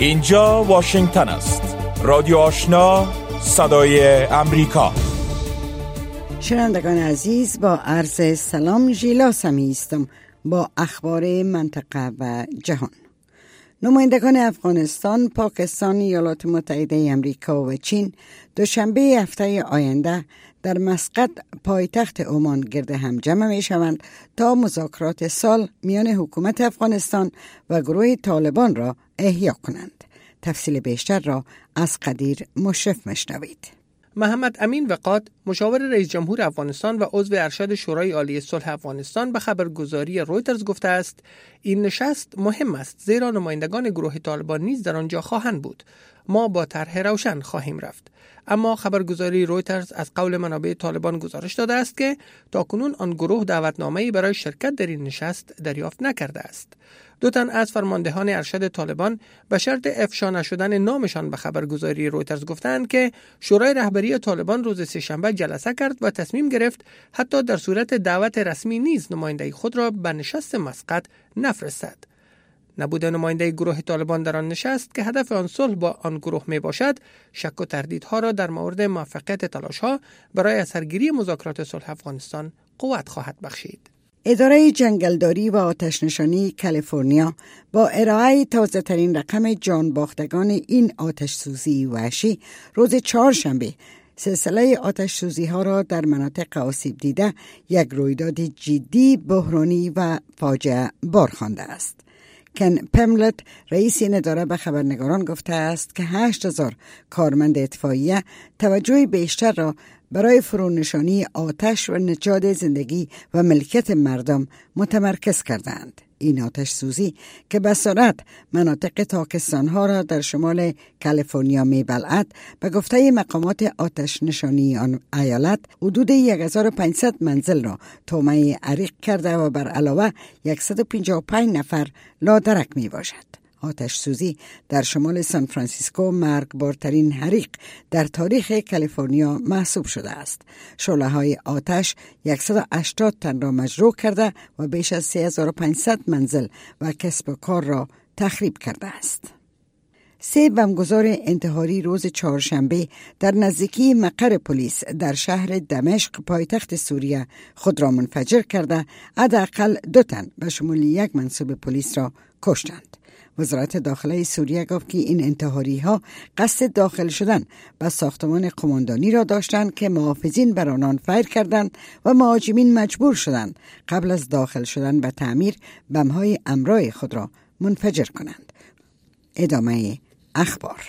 اینجا واشنگتن است. رادیو آشنا، صدای امریکا. شنوندگان عزیز، با عرض سلام ژیلا سمی هستم با اخبار منطقه و جهان. نمایندگان افغانستان، پاکستان، ایالات متحده امریکا و چین دوشنبه هفته آینده در مسقط پایتخت عمان گرد هم جمع می شوند تا مذاکرات سال میان حکومت افغانستان و گروه طالبان را احیا کنند. تفصیل بیشتر را از قدیر مشرف مشنوید. محمد امین وقاد، مشاور رئیس جمهور افغانستان و عضو ارشد شورای عالی صلح افغانستان، به خبرگزاری رویترز گفته است این نشست مهم است زیرا نمایندگان گروه طالبان نیز در آنجا خواهند بود. ما با طرح روشن خواهیم رفت. اما خبرگزاری رویترز از قول منابع طالبان گزارش داده است که تاکنون آن گروه دعوتنامه‌ای برای شرکت در این نشست دریافت نکرده است. دو تن از فرماندهان ارشد طالبان به شرط افشا نشدن نامشان به خبرگزاری رویترز گفتند که شورای رهبری طالبان روز سه‌شنبه جلسه کرد و تصمیم گرفت حتی در صورت دعوت رسمی نیز نماینده خود را به نشست مسقط نفرستد. نبود نماینده گروه طالبان در آن نشست که هدف آن صلح با آن گروه می باشد، شک و تردیدها را در مورد موفقیت تلاش‌ها برای اثرگیری مذاکرات صلح افغانستان قوت خواهد بخشید. اداره جنگلداری و آتش‌نشانی کالیفرنیا با ارائه تازه‌ترین رقم جان باختگان این آتش‌سوزی وحشی روز چهارشنبه سلسله آتش‌سوزی‌ها را در مناطق آسیب دیده یک رویداد جدی، بحرانی و فاجعه بار خوانده است. کن پملت، رئیس این اداره، به خبرنگاران گفته است که 8,000 کارمند اطفائیه توجه بیشتر را برای فرونشانی آتش و نجات زندگی و ملکیت مردم متمرکز کردند. این آتش سوزی که به سرعت مناطق تاکستان‌ها را در شمال کالیفرنیا می‌بلعد، به گفته مقامات آتش نشانی آن ایالت حدود 1500 منزل را تومه عریق کرده و بر علاوه 155 نفر لادرک می‌باشد. آتش سوزی در شمال سان فرانسیسکو مرگبارترین حریق در تاریخ کالیفرنیا محسوب شده است. شعله‌های آتش 180 تن را مجروح کرده و بیش از 3500 منزل و کسب و کار را تخریب کرده است. 3 بمبگذار انتحاری روز چهارشنبه در نزدیکی مقر پلیس در شهر دمشق پایتخت سوریه خود را منفجر کرده حداقل 2 تن به شمول 1 منصوب پلیس را کشتند. وزارت داخله سوریه گفت که این انتحاری‌ها قصد داخل شدن به ساختمان قماندانی را داشتند که محافظین بر آنان فیر کردند و مهاجمین مجبور شدند قبل از داخل شدن به تعمیر بم‌های امرای خود را منفجر کنند. ادامه اخبار.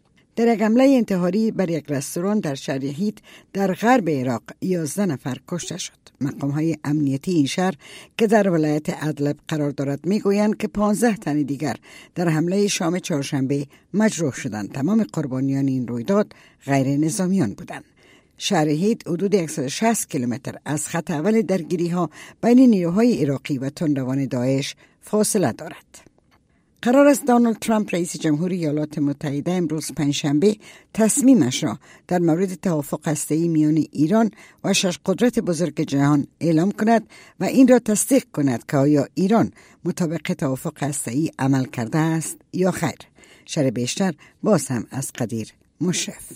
در یک حمله انتحاری بر یک رستوران در شهر هیت در غرب عراق 11 نفر کشته شد. مقام‌های امنیتی این شهر که در ولایت ادلب قرار دارد میگویند که 15 تن دیگر در حمله شام چهارشنبه مجروح شدند. تمام قربانیان این رویداد غیر نظامیان بودند. شهر هیت حدود 160 کیلومتر از خط اول درگیری‌ها بین نیروهای عراقی و تندروان داعش فاصله دارد. قرار است دونالد ترامپ رئیس جمهور ایالات متحده امروز پنجشنبه تصمیمش را در مورد توافق هسته‌ای میان ایران و 6 قدرت بزرگ جهان اعلام کند و این را تصدیق کند که آیا ایران مطابق توافق هسته‌ای عمل کرده است یا خیر. شرح بیشتر باز هم از قدیر مشرف.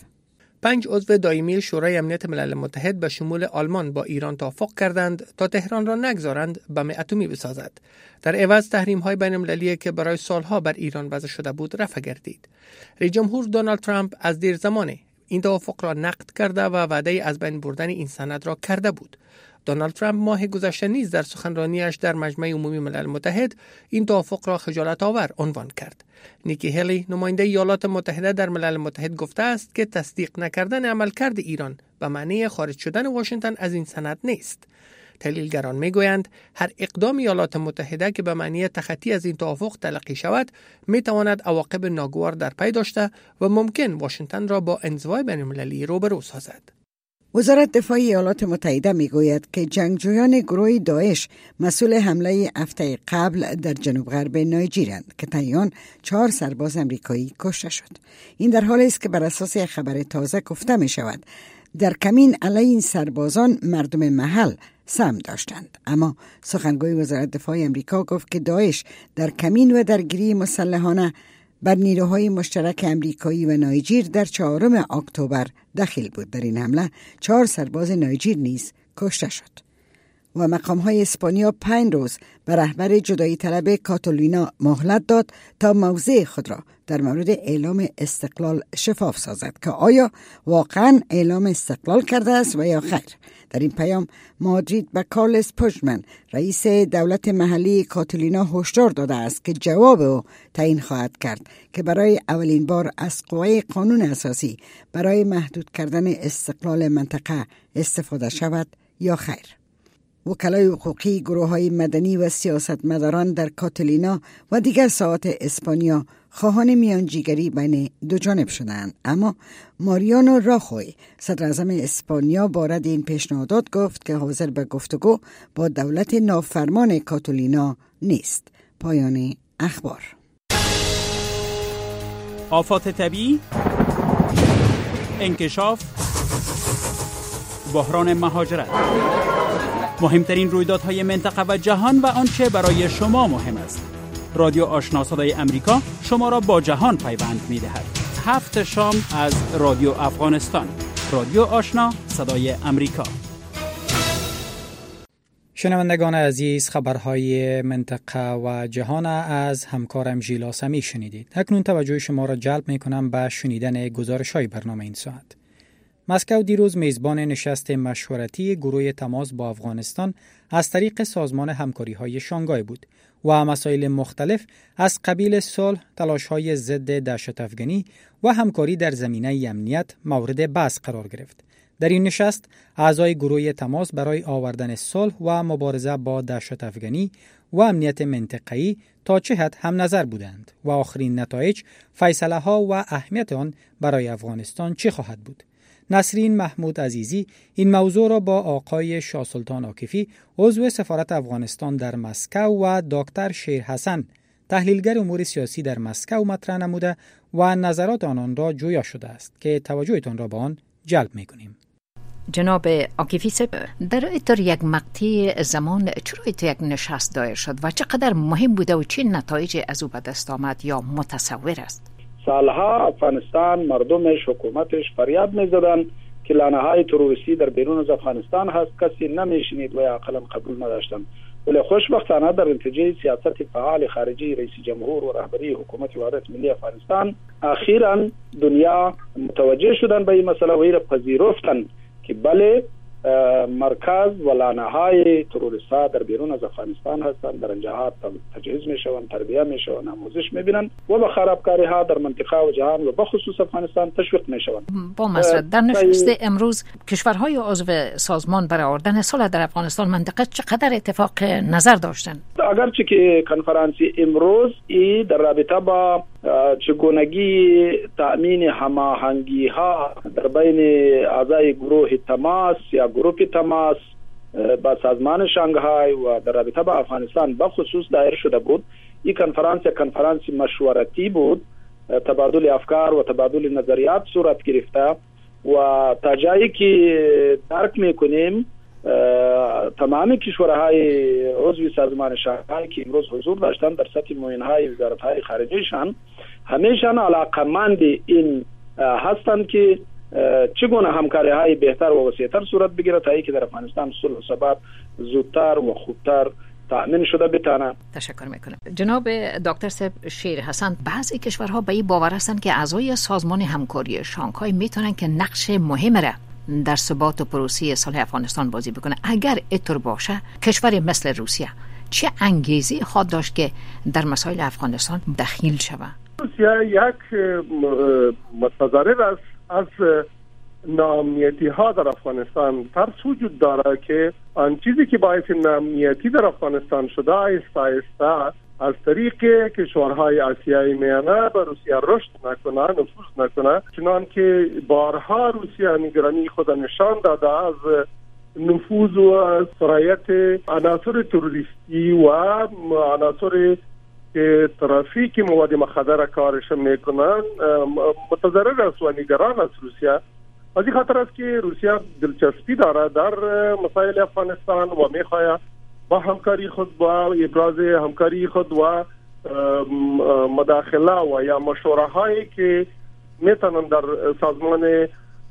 5 عضو دائمی شورای امنیت ملل متحد به شمول آلمان با ایران توافق کردند تا تهران را نگذارند بم اتمی بسازد. در عوض تحریم‌های بین‌المللی که برای سالها بر ایران وضع شده بود رفع گردید. رئیس جمهور دونالد ترامپ از دیر زمانه این توافق را نقد کرده و وعده از بین بردن این سند را کرده بود. دونالد ترامپ ماه گذشته نیز در سخنرانیش در مجمع عمومی ملل متحد این توافق را خجالت آور عنوان کرد. نیکی هلی، نماینده ایالات متحده در ملل متحد، گفته است که تصدیق نکردن عملکرد ایران به معنی خارج شدن واشنگتن از این سند نیست. تحلیلگران میگویند هر اقدام ایالات متحده که به معنی تخطی از این توافق تلقی شود میتواند عواقب ناگوار در پی داشته و ممکن واشنگتن را با انزوای بین‌المللی روبرو سازد. وزارت دفاع ایالات متحده میگوید که جنگجویان گروه داعش مسئول حمله هفته قبل در جنوب غرب نایجریاند که طی 4 سرباز امریکایی کشته شد. این در حالی است که بر اساس خبر تازه گفته می شود در کمین علیه این سربازان مردم محل سهم داشتند. اما سخنگوی وزارت دفاع امریکا گفت که داعش در کمین و درگیری مسلحانه بر نیروهای مشترک امریکایی و نایجیر در 4 اکتبر دخیل بود. در این حمله 4 سرباز نایجیر نیز کشته شد. و مقام‌های اسپانیا 5 روز به رهبر جدایی طلب کاتالینا مهلت داد تا موضع خود را در مورد اعلام استقلال شفاف سازد که آیا واقعا اعلام استقلال کرده است و یا خیر. در این پیام مادرید به کارلس پوژمن رئیس دولت محلی کاتالینا هشدار داده است که جواب او تعیین خواهد کرد که برای اولین بار از قوه قانون اساسی برای محدود کردن استقلال منطقه استفاده شود یا خیر. وکلای حقوقی، گروه‌های مدنی و سیاستمداران در کاتالینا و دیگر ساحات اسپانیا خواهان میانجیگری بین دو جانب شدند، اما ماریانو راخوی صدر اعظم اسپانیا با رد این پیشنهادات گفت که حاضر به گفتگو با دولت نافرمان کاتالینا نیست. پایان اخبار. آفات طبیعی، انکشاف، بحران مهاجرت، مهمترین رویدادهای منطقه و جهان و آنچه برای شما مهم است. رادیو آشنا صدای امریکا شما را با جهان پیوند می‌دهد. 7 شام از رادیو افغانستان. رادیو آشنا صدای امریکا. شنوندگان عزیز، خبرهای منطقه و جهان از همکارم ژیلا سمی شنیدید. اکنون توجه شما را جلب می‌کنم به شنیدن گزارش‌های برنامه این ساعت. مسکو دیروز میزبان نشست مشورتی گروه تماس با افغانستان از طریق سازمان همکاری‌های شانگهای بود و مسائل مختلف از قبیل صلح، تلاش‌های ضد دهشت‌افکنی و همکاری در زمینه امنیت مورد بحث قرار گرفت. در این نشست اعضای گروه تماس برای آوردن صلح و مبارزه با دهشت‌افکنی و امنیت منطقه‌ای تا چه حد هم نظر بودند و آخرین نتایج، فیصله‌ها و اهمیت آن برای افغانستان چه خواهد بود. نسرین محمود عزیزی این موضوع را با آقای شاه سلطان عاکفی عضو سفارت افغانستان در مسکو و دکتر شیر حسن تحلیلگر امور سیاسی در مسکو مطرح نموده و نظرات آنان را جویا شده است که توجهتان را به آن جلب می‌کنیم. جناب عاکفی صاحب، در اطار یک مقطع زمان چرا یک نشست دایر شد و چقدر مهم بوده و چه نتایجی از او به دست آمد یا متصور است؟ سالها افغانستان مردمش، حکومتش فریاد می‌زدند که لانه‌های تروریستی در بیرون از افغانستان هست، کسی نمی‌شنید و یا عقلاً قبول نداشتند. ولی خوشبختانه در نتیجه سیاست فعال خارجی رئیس جمهور و رهبری حکومت وحدت ملی افغانستان اخیراً دنیا متوجه شدن به این مسئله و این را پذیرفتن که بله مرکز و لانه‌های تروریست‌ها در بیرون از افغانستان هستند، در جهات تجهیز میشوند، تربیت میشوند، آموزش میبینند و به خرابکاری‌ها در منطقه و جهان و بخصوص افغانستان تشویق میشوند. با مسرت در نشست امروز کشورهای عضو سازمان برای آوردن صلح در افغانستان منطقه چقدر اتفاق نظر داشتند؟ اگرچه که کنفرانسی امروز در رابطه با چگونگی تأمین هماهنگی‌ها در بین اعضای گروه تماس یا گروه تماس با سازمان شانگهای و در رابطه با افغانستان بخصوص دایر شده بود. این کنفرانس مشورتی بود، تبادل افکار و تبادل نظریات صورت گرفته و تا جایی که درک میکنیم تمام کشورهای عضو سازمان شانگهای که امروز حضور داشتند در سطح معینهای وزارت‌های خارجهشان همیشان علاقمند این هستند که چگونه همکاری‌های بهتر و وسیع‌تر صورت بگیره تا اینکه در افغانستان صلح و ثبات زودتر و خوبتر تأمین شده بتانه. تشکر میکنم. جناب دکتر صاحب شیر حسن، بعضی کشورها به این باور هستند که اعضای سازمان همکاری شانگهای میتونن که نقش مهم را در ثبات و پروسه صلح افغانستان بازی بکنه. اگر اینطور باشه کشور مثل روسیه چه انگیزی خواهد داشت که در مسائل افغانستان دخیل شود؟ روسیه یک متضرر است از ناامنیتی ها در افغانستان. ترس وجود داره که آن چیزی که باعث ناامنیتی در افغانستان شده آهسته آهسته از طریق کشورهای آسیایی میانه به روسیه رشد نکنه، نفوذ نکنه، چنان که بارها روسیه نگرانی خود نشان داده از نفوذ و سرایت عناصر تروریستی و عناصر که ترافیک مواد مخدر کارش میکنن متضرر است و نگران است روسیه. از این خاطر است که روسیه دلچسپی داره در مسائل افغانستان و میخواهد با همکاری خود، با ابراز همکاری خود و مداخله و یا مشوره هایی که میتونن در سازمان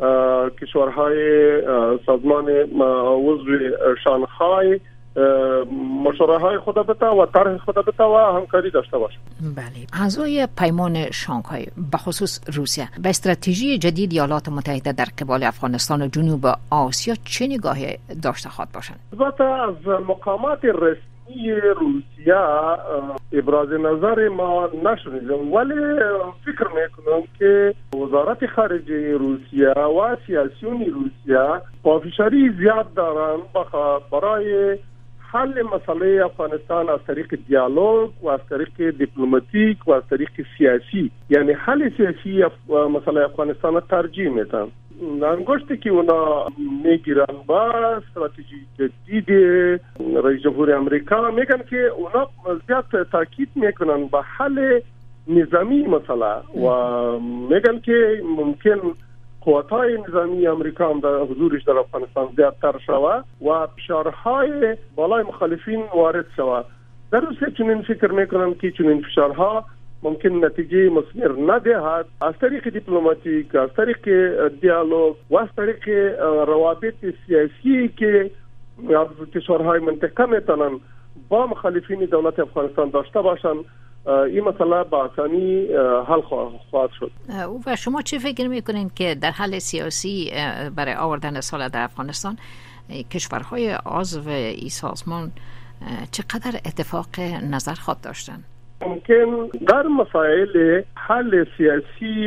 کشورهای سازمان عضو شانگهای مشوره های خود بته و طرح خود بته و همکاری داشته باشه. بله، اعضای پیمان شانگهای بخصوص روسیه به استراتژی جدید ایالات متحده در قبال افغانستان و جنوب آسیا چه نگاهی داشته خواهد باشند؟ البته از مقامات رسمی روسیه ابراز نظر ما نشنیدم، ولی فکر میکنم که وزارت خارجه روسیه و سیاسیون روسیه پافشاری زیاد دارن برای حل مسئله افغانستان از طریق دیالوگ و از طریق دیپلماتیک و از طریق سیاسی، یعنی حل سیاسی مسئله افغانستان ترجیح میدن. انگشتی که اونا میگیرن با استراتژی جدید رئیس جمهور امریکا میگن که اونا زیاد تاکید میکنن به حل نظامی مسئله و میگن که ممکن قوت‌های نظامی امریکا هم در حضورش در افغانستان زیادتر شود و فشارهای بالای مخالفین وارد شود. در روسیه چنین فکر میکنم که چنین فشارها ممکن نتیجه مثمر ندهد. از طریق دیپلماتیک، از طریق دیالوگ و از طریق روابط سیاسی که از کشورهای منطقه میتونن با مخالفین دولت افغانستان داشته باشن، این مسئله با آسانی حل خواهد شد. و شما چه فکر میکنین که در حل سیاسی برای آوردن صلح در افغانستان کشورهای عضو این سازمان چقدر اتفاق نظر خواهد داشتن؟ ممکن در مسائل حل سیاسی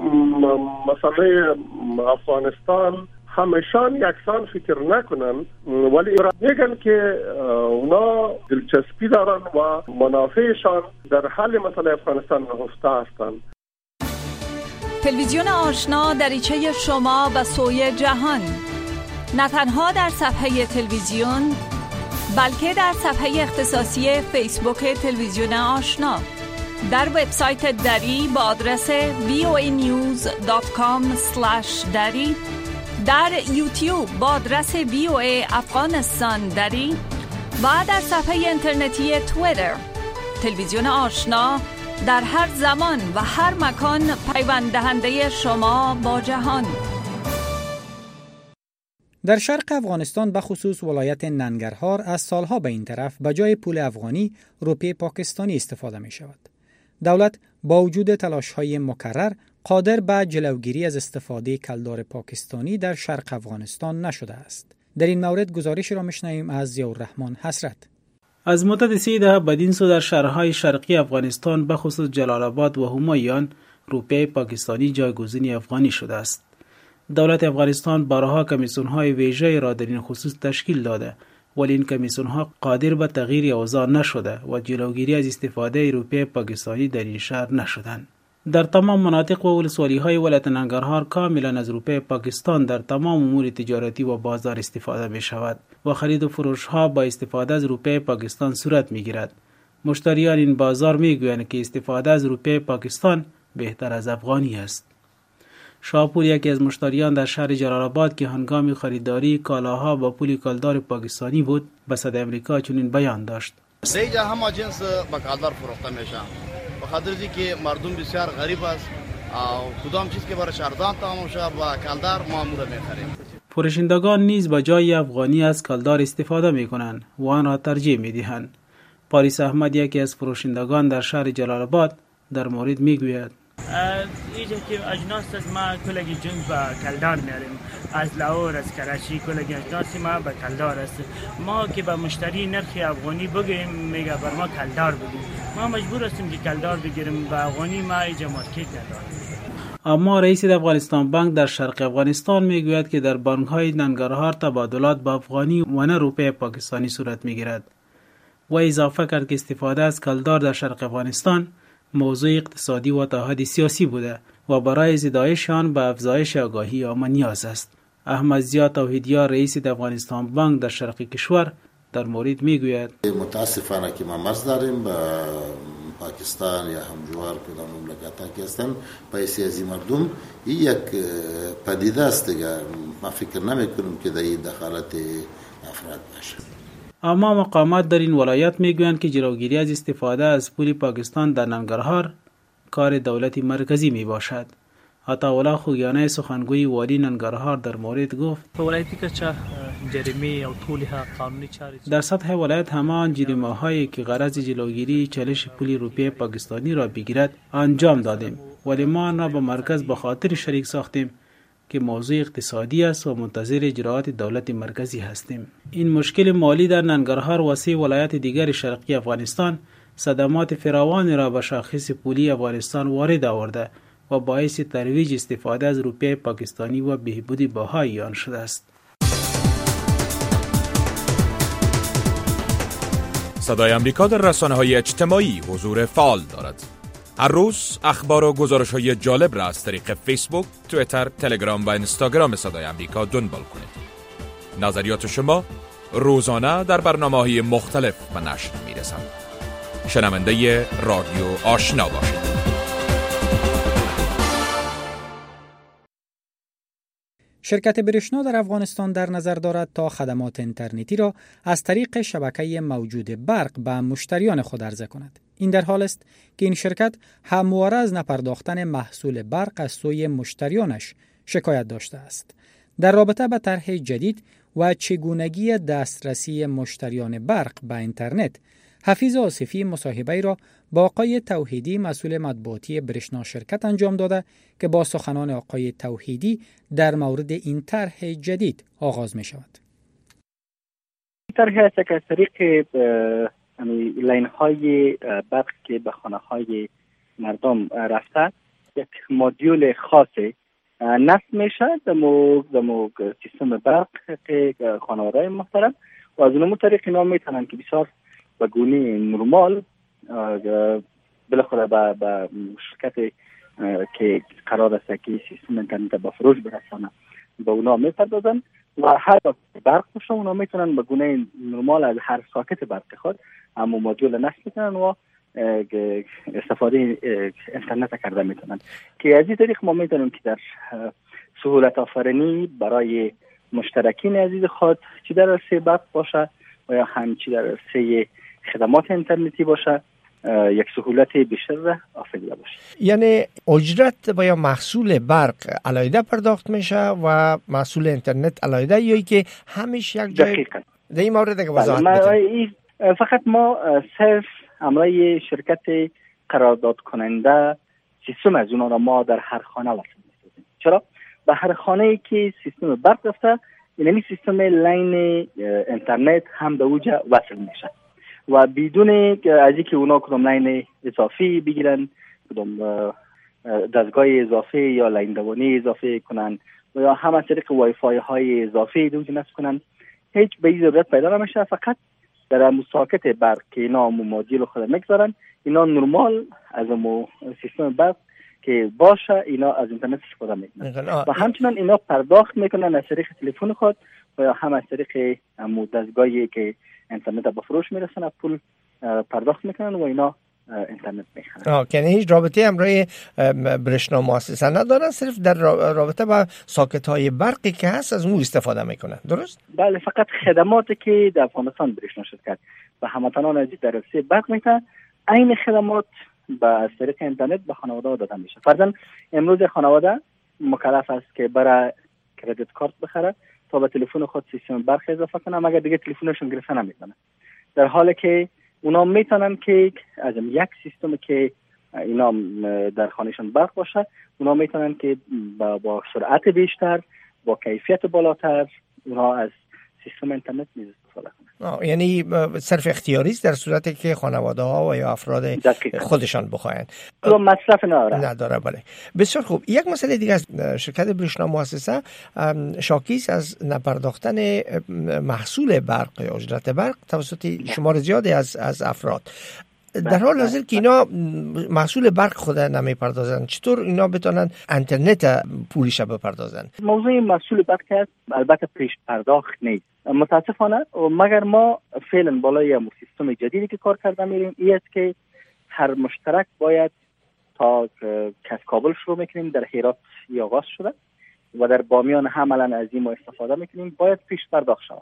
مسئله افغانستان همشان یکسان فکر نکنن، ولی میگن که اونا دلچسپی دارن و منافعشان در حل مسئله افغانستان نهفته هستند. تلویزیون آشنا دریچه شما و سوی جهان، نه تنها در صفحه تلویزیون بلکه در صفحه اختصاصی فیسبوک تلویزیون آشنا، در وبسایت دری با آدرس voanews.com/dari، در یوتیوب با آدرس VOA افغانستان دری و در صفحه اینترنتی توییتر. تلویزیون آشنا در هر زمان و هر مکان پیوند دهنده شما با جهان. در شرق افغانستان بخصوص ولایت ننگرهار از سالها به این طرف به جای پول افغانی روپیه پاکستانی استفاده می شود. دولت با وجود تلاش‌های مکرر قادر به جلوگیری از استفاده کلدار پاکستانی در شرق افغانستان نشده است. در این مورد گزارش را میشنویم از ضیاءالرحمن حسرت. از مدت 3 دهه بدین سو در شهرهای شرقی افغانستان بخصوص جلال آباد و همایان روپیه پاکستانی جایگزین افغانی شده است. دولت افغانستان بارها کمیسیون‌های ویژه را در این خصوص تشکیل داده، ولی این کمیسیون‌ها قادر به تغییر اوضاع نشده و جلوگیری از استفاده روپیه پاکستانی در این شهر نشدند. در تمام مناطق و ولسوالی‌های ولایت ننگرهار کاملا از روپیه پاکستان در تمام امور تجارتی و بازار استفاده می شود و خرید و فروش ها با استفاده از روپیه پاکستان صورت می گیرد. مشتریان این بازار می گویند که استفاده از روپیه پاکستان بهتر از افغانی است. شاپور یکی از مشتریان در شهر جلال آباد که هنگام خریداری کالاها با پول کالدار پاکستانی بود به صدای امریکا چنین بیان داشت: دیگه همه جنس با کالدار فروخته میشه، بخاطر اینکه مردم بسیار غریب است و کدام چیز که برای ارزان تمام شه با کالدار معمولا میخریم. فروشندگان نیز با جای افغانی از کالدار استفاده میکنند و آن را ترجیح میدهند. پاریس احمد یکی از فروشندگان در شهر جلال آباد در مورد میگوید: اینجا که اجناس از ما کلگی جنس با کلدار میاریم، از لاهور، از کراچی کلگی اجناس ما با کلدار است. ما که به مشتری نرخ افغانی بگیم میگه بر ما کلدار بدیم، ما مجبور هستیم که کلدار بگیریم، با افغانی ما اینجا مارکت نداریم. اما رئیس افغانستان بانک در شرق افغانستان میگوید که در بانک‌های ننگرهار تبادلات با افغانی و نه روپیه پاکستانی صورت میگیرد و اضافه کرد که استفاده از کلدار در شرق افغانستان موضوع اقتصادی و اتحاد سیاسی بوده و برای زدایش آن به افزایش آگاهی عامه نیاز است. احمد ضیا توحیدیار رئیس افغانستان بانک در شرق کشور در مورد میگوید: متاسفانه که ما مرز داریم با پاکستان یا همجوار کدام مملکت که هستند پیسې از مردم یک پدیده است دیگه. ما فکر نمی کنیم که در این دخالت افراد باشه. اما مقامات در این ولایت میگویند که جلوگیری از استفاده از پول پاکستان در ننگرهار کار دولت مرکزی می باشد. عطاالله خوگیانه سخنگوی والی ننگرهار در مورد گفت ولایتی که چه جریمه او طولها قانونی چاری در سطح ولایت همان جریمه هایی که غرض جلوگیری چالش پول روپیه پاکستانی را بگیرد انجام دادیم، ولی ما آن را به مرکز به خاطر شریک ساختیم که موضوع اقتصادی است و منتظر اجراءات دولت مرکزی هستیم. این مشکل مالی در ننگرهار و 3 ولایت دیگر شرقی افغانستان صدمات فراوانی را به شاخص پولی افغانستان وارد آورده و باعث ترویج استفاده از روپیه پاکستانی و بهبود بهای آن شده است. صدای آمریکا در رسانه‌های اجتماعی حضور فعال دارد. هر روز اخبار و گزارش‌های جالب را از طریق فیسبوک، توییتر، تلگرام و اینستاگرام صدای آمریکا دنبال کنید. نظریات شما روزانه در برنامه‌های مختلف به نشر می‌رسند. شنونده رادیو آشنا باشید. شرکت برشنا در افغانستان در نظر دارد تا خدمات اینترنتی را از طریق شبکه موجود برق به مشتریان خود عرضه کند. این در حال است که این شرکت همواره از نپرداختن محصول برق از سوی مشتریانش شکایت داشته است. در رابطه با طرح جدید و چگونگی دسترسی مشتریان برق به اینترنت، حفیظ آصفی مصاحبه را با آقای توحیدی مسئول مطبوعاتی برشنا شرکت انجام داده که با سخنان آقای توحیدی در مورد این طرح جدید آغاز می شود. طرح است که از طریق لاین های برق که به خانه های مردم رفته یک مدیول خاص نصب میشه دمو سیستم برق که خانواده‌های محترم و از اون طریق اینا میتونن که بسیار به گونه نرمال بالاخره به شرکت که قرار است که سیستم اینترنت به فروش برسانه به اونا میپردازن و هر برق باشه اونا میتونن به گونه نرمال از هر ساکت برق خود اما مدیول نصب میکنن و استفاده اینترنت کرده میتونن که از این طریق ما میتونیم که در سهولت آفرینی برای مشترکین عزیز خود چی در عرصه برق باشه و یا همچی در عرصه خدمات اینترنتی باشه یک سهولت بیشتر آفریده باشه. یعنی اجرت و یا محصول برق علاوه پرداخت میشه و محصول اینترنت علاوه، یا که همیش یک جای دقیقاً در این مورد که وضاحت بدید. فقط ما صرف عملای شرکت قرارداد کننده سیستم از اونا را ما در هر خانه وصل می‌سازیم. چرا؟ به هر خانه‌ای که سیستم برق رفته یعنی سیستم لاین اینترنت هم به اوجه وصل میشه و بدون از اینکه اونا کدام لاین اضافی بگیرن، کدام دستگاه اضافی یا لاین دوانی اضافی کنن و یا هم از طریق وای فای های اضافی دوج نصب کنن، هیچ به این ضرورت پیدا نمیشه. فقط در مساکت برق که اینا مدیول خود میگذارن، اینا نرمال از سیستم برق که باشه اینا از اینترنت استفاده میکنن و همچنان اینا پرداخت میکنن از طریق تلفن خود و یا هم از طریق دستگاهی که اینترنت به فروش میرسن پول پرداخت میکنن و اینا اینترنت میخرن. یعنی هیچ رابطه همراه برشنا مؤسسه ندارن، صرف در رابطه با ساکت های برقی که هست از اون استفاده میکنن، درست؟ بله، فقط خدماتی که در افغانستان برشنا شرکت و هموطنان عزیز در رسیه برق میکنن این خدمات از طریق اینترنت به خانواده داده میشه. فرضاً امروز خانواده مکلف است که برای کردیت کارت بخره تا به تلفن خود سیستم برق اضافه کنه، مگر دیگه تلفنشون گرفته نمیکنه، در حالی که اونا میتونن که از یک سیستم که اینا در خانهشون برق باشه اونا میتونن که با سرعت بیشتر با کیفیت بالاتر اونا از سیستم اینترنت استفاده کنن. یعنی صرف اختیاری است در صورتی که خانواده ها و یا افراد خودشان بخواهند. مصرف نداره. بله، بسیار خوب. یک مسئله دیگه از شرکت برشنا مؤسسه شاکیست از نپرداختن محصول برق یا اجرت برق توسط شمار زیادی از افراد. در حال حاضر که اینا محصول برق خود نمیپردازن، چطور اینا بتونن اینترنت پولش بپردازن؟ موضوع محصول برق البته پیش پرداخت نیست متاسفانه، مگر ما فعلا بالای سیستم جدیدی که کار کرده میریم این است که هر مشترک باید تا از کابل شروع میکنیم در هرات آغاز شده و در بامیان هم الان از این ما استفاده میکنیم باید پیش پرداخت شود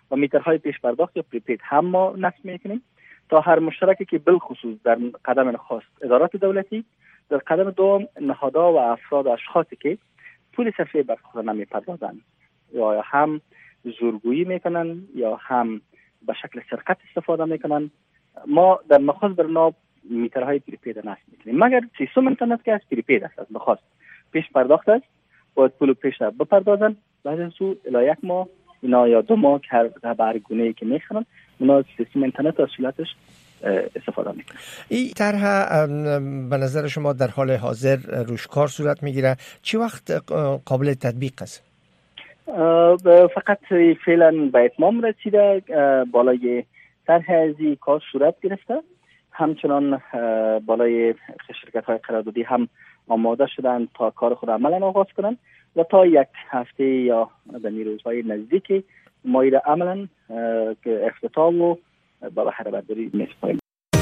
و میترهای پیش پرداخت یا پریپید هم ما نصب میکنیم تا هر مشترکی که بالخصوص در قدم نخست ادارات دولتی، در قدم دوم نهادها و افراد و اشخاصی که پول صرفه بر خود نمیپردازند یا هم زورگویی میکنن یا هم به شکل سرقت استفاده میکنن، ما در نخست بر ناب میترهای پریپید نصب میکنیم. مگر سیستم اینترنت که از پریپید است، از نخست پیش پرداخت است، باید پول پیش بپردازن، بعد از او الی یک ماه اینا یا 2 ماه که هر گونه‌ای که میخرن اونا سیستم اینترنت از صورتش استفاده میکنن. این طرح به نظر شما در حال حاضر روش کار صورت میگیره؟ چی وقت قابل تطبیق است؟ فقط فعلا به اتمام رسیده، بالای طرح از کار صورت گرفته، همچنان بالای شرکت های قراردادی هم آماده شدن تا کار خود عملا آغاز کنن و تا 1 هفته یا در روزهای نزدیکی مایل عملا که افتتاح و با بهره برداری می‌سپاریم.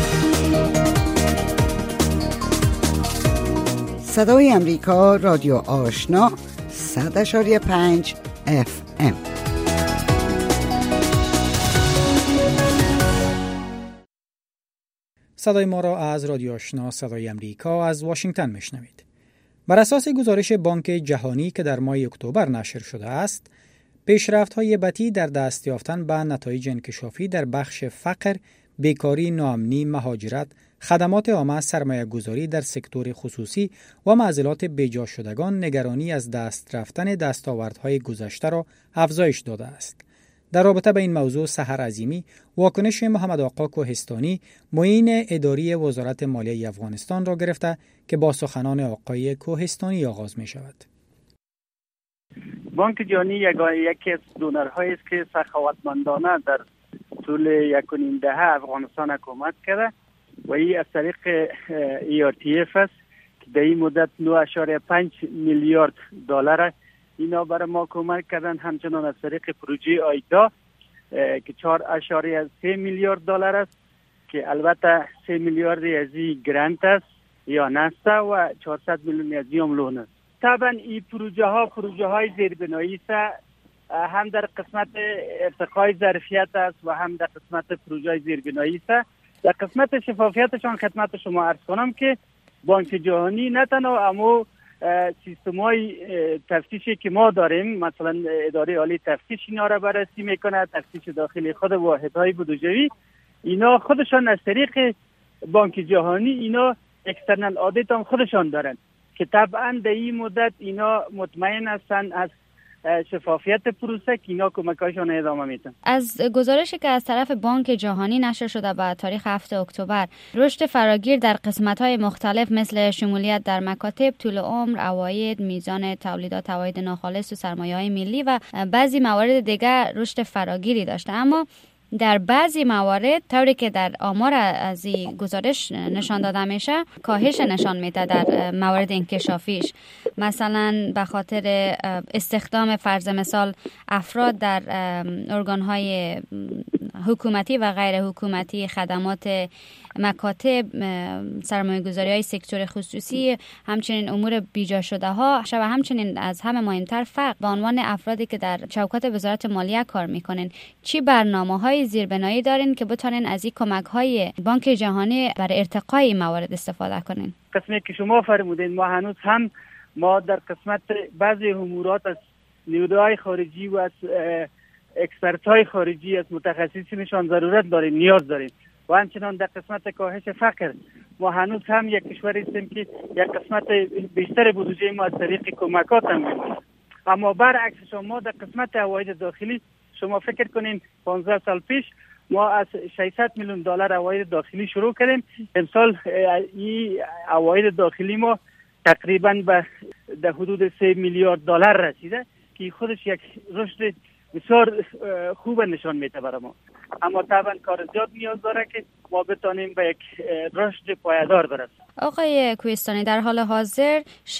صدای امریکا، رادیو آشنا، 100.5 FM. صدای ما را از رادیو آشنا صدای امریکا از واشنگتن میشنوید. بر اساس گزارش بانک جهانی که در ماه اکتبر نشر شده است، پیشرفت‌های بتی در دست یافتن به نتایج انکشافی در بخش فقر، بیکاری، ناامنی، مهاجرت، خدمات عامه، سرمایه‌گذاری در سکتور خصوصی و معضلات بیجا شدگان نگرانی از دست رفتن دستاوردهای گذشته را افزایش داده است. در رابطه با این موضوع سحر عظیمی واکنش محمد آقا کوهستانی معین اداری وزارت مالیه افغانستان را گرفته که با سخنان آقای کوهستانی آغاز می شود. بانک جهانی یکی از دونرهایی است که سخاوتمندانه در طول 1.5 دهه افغانستان کمک کرده و این از طریق ERTF است که در این مدت 9.5 میلیارد دلار اینا برای ما کمک کردن. همچنان از طریق پروژه آیدا که 4.3 میلیارد دلار است که البته 3 میلیارد از این گرانت است یا نسته و 400 میلیون از این لون است. طبعا این پروژه های زیربنایی است، هم در قسمت ارتقای ظرفیت است و هم در قسمت پروژه های زیربنایی است. در قسمت شفافیتشان خدمت شما عرض کنم که بانک جهانی نه تنها اما سیستم های تفتیشی که ما داریم، مثلا اداره عالی تفتیش اینا را بررسی میکنه، تفتیش داخلی خود واحدهای بودجوی، اینا خودشان از طریق بانک جهانی اینا اکسترنال آدیت هم خودشان دارن که طبعا در این مدت اینا مطمئن هستن از شفافیت پروسه که اینا کمکاشون ادامه میدن. از گزارشی که از طرف بانک جهانی نشر شده با تاریخ 7 اکتبر، رشد فراگیر در قسمت‌های مختلف مثل شمولیت در مکاتب، طول عمر، عواید، میزان تولیدات عواید ناخالص و سرمایه‌های ملی و بعضی موارد دیگر رشد فراگیری داشته، اما در بعضی موارد طوری که در آمار از این گزارش نشان داده میشه کاهش نشان میده در موارد انکشافیش، مثلا به خاطر استخدام فرض مثال افراد در ارگانهای حکومتی و غیر حکومتی، خدمات مکاتب، سرمایه‌گذاری‌های سکتور خصوصی، همچنین امور بیجا شده ها و همچنین از همه مهمتر فقر. به عنوان افرادی که در چوکات وزارت مالیه کار میکنن، چی برنامه‌های زیربنایی دارین که بتونین از این کمک‌های بانک جهانی برای ارتقای موارد استفاده کنین؟ قسمی که شما فرمودین ما هنوز هم در قسمت بعضی امورات از نیروهای خارجی و از اکسپرت‌های خارجی، از متخصصینشان ضرورت داریم، نیاز داریم. و همچنان در قسمت کاهش فقر ما هنوز هم یک کشور هستیم که یک قسمت بیشتر بودجه ما از طریق کمکات هم می‌کنیم. اما برعکس شما در قسمت عواید داخلی شما فکر کنین 15 سال پیش ما از 600 میلیون دلار عواید داخلی شروع کردیم. امسال این عواید داخلی ما تقریبا به در حدود 3 میلیارد دلار رسیده که خودش یک رشد بسیار خوب نشان میده برای ما. اما طبعا کار زیاد نیاز داره که ما بتانیم به یک رشد پایدار برسیم. آقای کوهستانی، در حال حاضر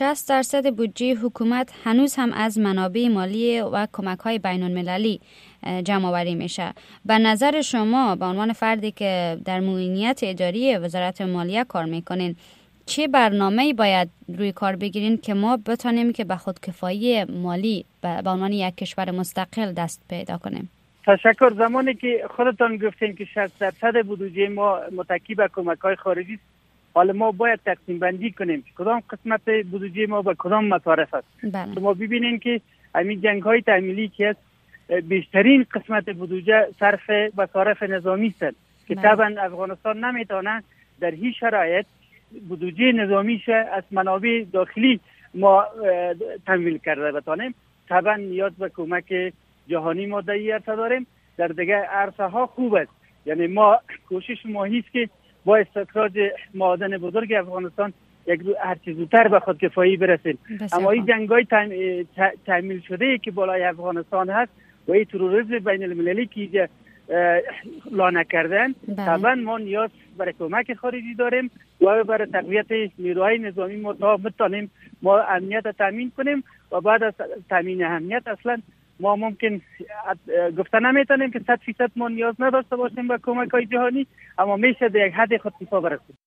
60% بودجه حکومت هنوز هم از منابع مالی و کمک‌های بین‌المللی جمع آوری میشه. به نظر شما به عنوان فردی که در معینیت اداری وزارت مالیه کار میکنین، چه برنامه‌ای باید روی کار بگیرین که ما بتونیم که به خودکفایی مالی به عنوان یک کشور مستقل دست پیدا کنیم؟ تشکر. زمانی که خودتان گفتین که 60% بودجه ما متکی به کمک‌های خارجی است، حالا ما باید تقسیم بندی کنیم کدام قسمت بودجه ما به کدام مصارف است. شما ببینین که همین جنگ‌های تحمیلی که است بیشترین قسمت بودجه صرف مصارف نظامی است که طبعا افغانستان نمیتونه در هیچ شرایط بودجه نظامیش از منابع داخلی ما تمویل کرده بتانیم. طبعا نیاز به کمک جهانی ما در این عرصه داریم. در دیگه عرصه ها خوب است، یعنی ما کوشش ما هیست که با استخراج معادن بزرگ افغانستان هر چیز زودتر به خود کفایی برسیم. اما این جنگ‌های تحمیل شده که بالای افغانستان هست و این تروریسم بین المللی که لانه کردن، طبعا ما نیاز برای کمک خارجی داریم و برای تقویت نیروهای نظامی ما تا بتانیم ما امنیت تامین کنیم و بعد از تامین امنیت اصلا ما ممکن گفته نمیتونیم که 100% ما نیاز نداشته باشیم به کمک‌های جهانی، اما میشه در یک حد خود کفا برسیم.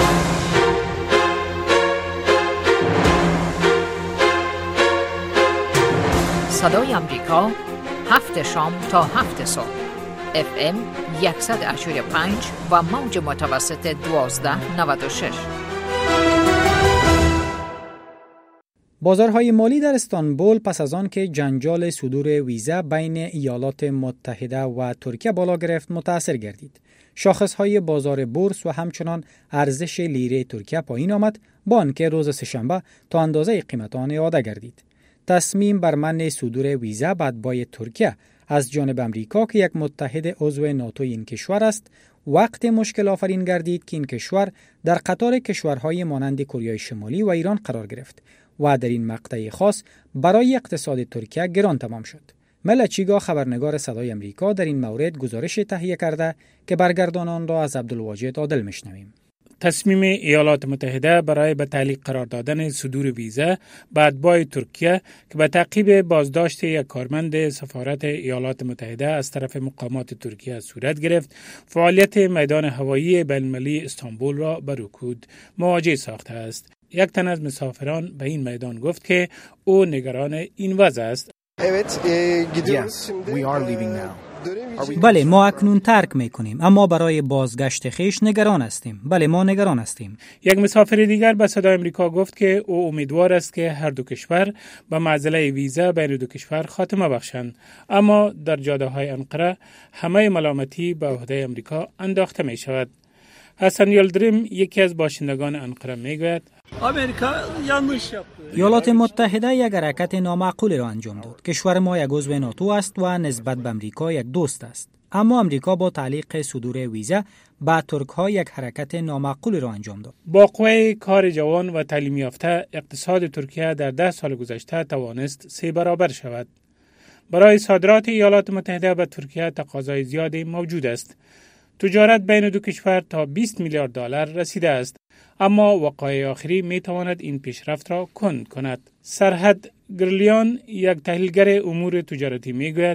صدای امریکا 7 شام تا 7 صبح FM 100.5 و موج متوسط 1296. بازارهای مالی در استانبول پس از آن که جنجال صدور ویزا بین ایالات متحده و ترکیه بالا گرفت متاثر گردید. شاخصهای بازار بورس و همچنان ارزش لیره ترکیه پایین آمد با آنکه روز سه‌شنبه تا اندازه قیمت آن اعاده گردید. تصمیم بر منع صدور ویزا بعد ترکیه از جانب امریکا که یک متحد عضو ناتو این کشور است، وقت مشکل آفرین گردید که این کشور در قطار کشورهای مانند کره شمالی و ایران قرار گرفت و در این مقطع خاص برای اقتصاد ترکیه گران تمام شد. ملچیگا خبرنگار صدای امریکا در این مورد گزارش تهیه کرده که برگردانان را از عبدالواجد عادل میشنویم. تصمیم ایالات متحده برای به تعلیق قرار دادن صدور ویزا بعد ترکیه که به تعقیب بازداشت یک کارمند سفارت ایالات متحده از طرف مقامات ترکیه صورت گرفت، فعالیت میدان هوایی بین‌المللی استانبول را به رکود مواجه ساخته است. یک تن از مسافران به این میدان گفت که او نگران این وضع است. بله، ما اکنون ترک میکنیم، اما برای بازگشت خویش نگران هستیم. بله، ما نگران هستیم. یک مسافر دیگر به صدای امریکا گفت که او امیدوار است که هر دو کشور به معضله ویزا بین دو کشور خاتمه بخشند، اما در جاده‌های انقره همه ملامتی به عهده امریکا انداخته می شود. حسن یلدریم یکی از باشندگان انقره میگوید ایالات متحده یک حرکت نامعقول را انجام داد. کشور ما یک عضو ناتو است و نسبت به امریکا یک دوست است، اما امریکا با تعلیق صدور ویزا به ترک ها یک حرکت نامعقول را انجام داد. با قوه کار جوان و تعلیم یافته اقتصاد ترکیه در 10 سال گذشته توانست 3 برابر شود. برای صادرات ایالات متحده به ترکیه تقاضای زیادی موجود است. تجارت بین دو کشور تا 20 میلیارد دلار رسیده است، اما وقایع آخری می تواند این پیشرفت را کند کند. سرحد گرلیان یک تحلیلگر امور تجارتی می گوید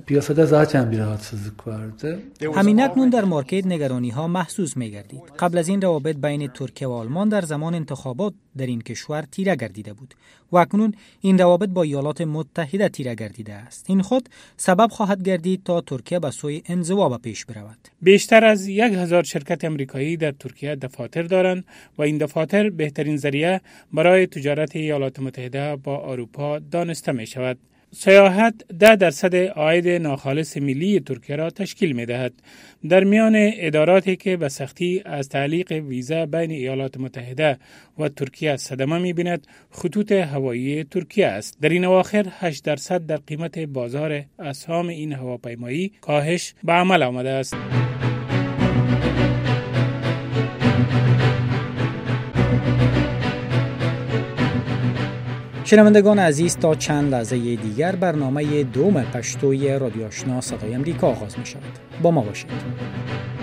همین اکنون در مارکت نگرانی ها محسوس می گردید. قبل از این روابط بین ترکیه و آلمان در زمان انتخابات در این کشور تیره گردیده بود و اکنون این روابط با ایالات متحده تیره گردیده است. این خود سبب خواهد گردید تا ترکیه به سوی انزوا به پیش برود. بیشتر از 1000 شرکت امریکایی در ترکیه دفاتر دارند و این دفاتر بهترین ذریعه برای تجارت ایالات متحده با اروپا دانسته می شود. سیاحت 10% عاید ناخالص ملی ترکیه را تشکیل می دهد. در میان اداراتی که به سختی از تعلیق ویزا بین ایالات متحده و ترکیه صدمه می بیند، خطوط هوایی ترکیه است. در این اواخر 8% در قیمت بازار اسهام این هواپیمایی کاهش به عمل آمده است. شنوندگان عزیز، تا چند لحظه دیگر برنامه دوم پشتوی رادیو آشنا صدای امریکا آغاز می شود. با ما باشید.